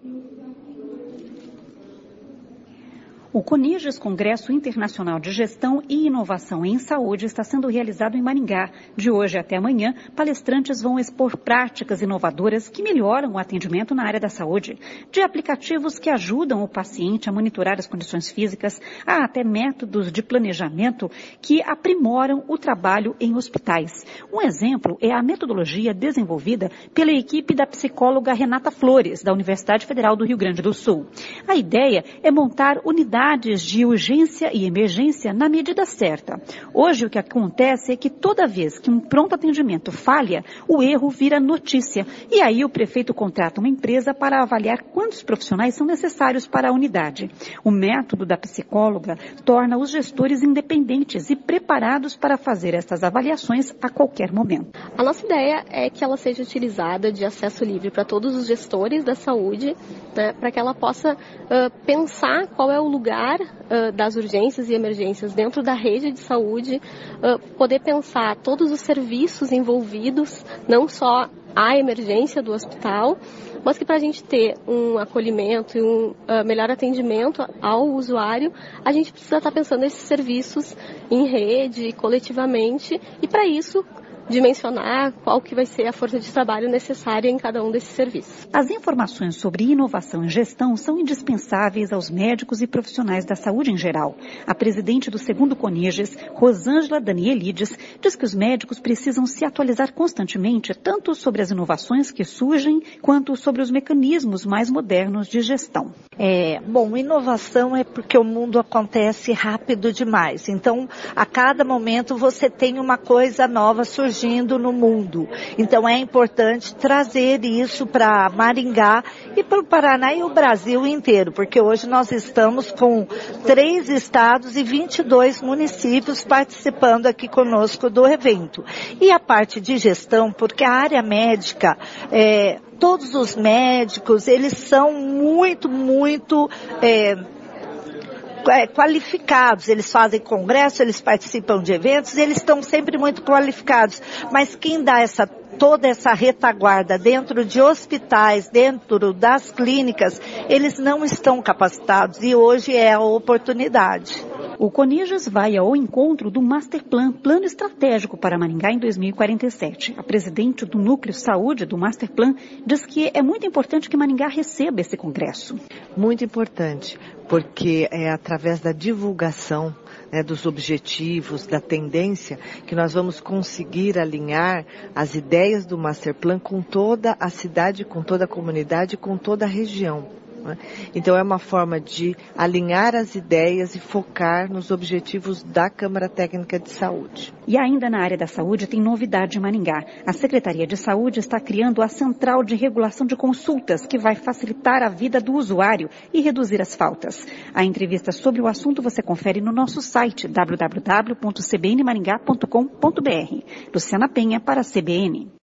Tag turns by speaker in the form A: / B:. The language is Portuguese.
A: O CONIGES, Congresso Internacional de Gestão e Inovação em Saúde, está sendo realizado em Maringá. De hoje até amanhã, palestrantes vão expor práticas inovadoras que melhoram o atendimento na área da saúde, de aplicativos que ajudam o paciente a monitorar as condições físicas, a até métodos de planejamento que aprimoram o trabalho em hospitais. Um exemplo é a metodologia desenvolvida pela equipe da psicóloga Renata Flores, da Universidade Federal do Rio Grande do Sul. A ideia é montar unidades de urgência e emergência na medida certa. Hoje o que acontece é que toda vez que um pronto atendimento falha, o erro vira notícia. E aí o prefeito contrata uma empresa para avaliar quantos profissionais são necessários para a unidade. O método da psicóloga torna os gestores independentes e preparados para fazer essas avaliações a qualquer momento.
B: A nossa ideia é que ela seja utilizada de acesso livre para todos os gestores da saúde, né, para que ela possa pensar qual é o lugar das urgências e emergências dentro da rede de saúde, poder pensar todos os serviços envolvidos, não só a emergência do hospital, mas que para a gente ter um acolhimento e um melhor atendimento ao usuário, a gente precisa estar pensando esses serviços em rede, coletivamente, e para isso dimensionar qual que vai ser a força de trabalho necessária em cada um desses serviços.
A: As informações sobre inovação e gestão são indispensáveis aos médicos e profissionais da saúde em geral. A presidente do segundo CONIGES, Rosângela Danielides, diz que os médicos precisam se atualizar constantemente, tanto sobre as inovações que surgem, quanto sobre os mecanismos mais modernos de gestão.
C: Inovação é porque o mundo acontece rápido demais. Então, a cada momento você tem uma coisa nova surgindo no mundo. Então é importante trazer isso para Maringá e para o Paraná e o Brasil inteiro, porque hoje nós estamos com 3 estados e 22 municípios participando aqui conosco do evento. E a parte de gestão, porque a área médica, todos os médicos, eles são muito qualificados, eles fazem congresso, eles participam de eventos, eles estão sempre muito qualificados, mas quem dá toda essa retaguarda dentro de hospitais, dentro das clínicas, eles não estão capacitados e hoje é a oportunidade.
A: O CONIGES vai ao encontro do Masterplan, plano estratégico para Maringá em 2047. A presidente do Núcleo Saúde do Masterplan diz que é muito importante que Maringá receba esse congresso.
D: Muito importante, porque é através da divulgação, dos objetivos, da tendência, que nós vamos conseguir alinhar as ideias do Masterplan com toda a cidade, com toda a comunidade, com toda a região. Então é uma forma de alinhar as ideias e focar nos objetivos da Câmara Técnica de Saúde.
A: E ainda na área da saúde tem novidade em Maringá. A Secretaria de Saúde está criando a Central de Regulação de Consultas, que vai facilitar a vida do usuário e reduzir as faltas. A entrevista sobre o assunto você confere no nosso site www.cbnmaringá.com.br. Luciana Penha para a CBN.